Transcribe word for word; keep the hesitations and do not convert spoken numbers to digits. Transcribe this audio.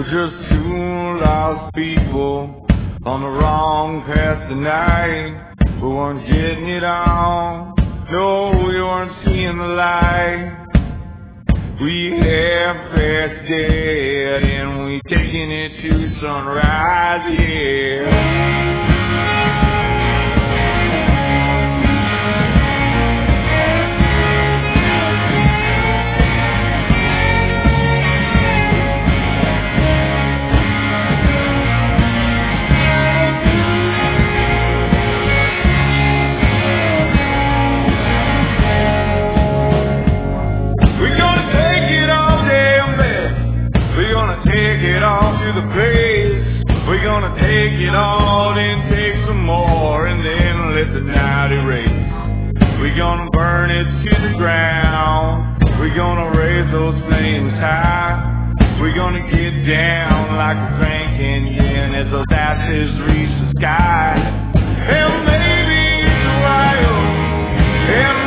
just two lost people on the wrong path tonight. We weren't getting it on, no, we weren't seeing the light. We half-past dead and we taking it to sunrise, yeah. The place. We're gonna take it all, then take some more, and then let the night erase. We're gonna burn it to the ground. We're gonna raise those flames high. We're gonna get down like a drinking yin as those ashes reach the sky. And maybe it's wild. And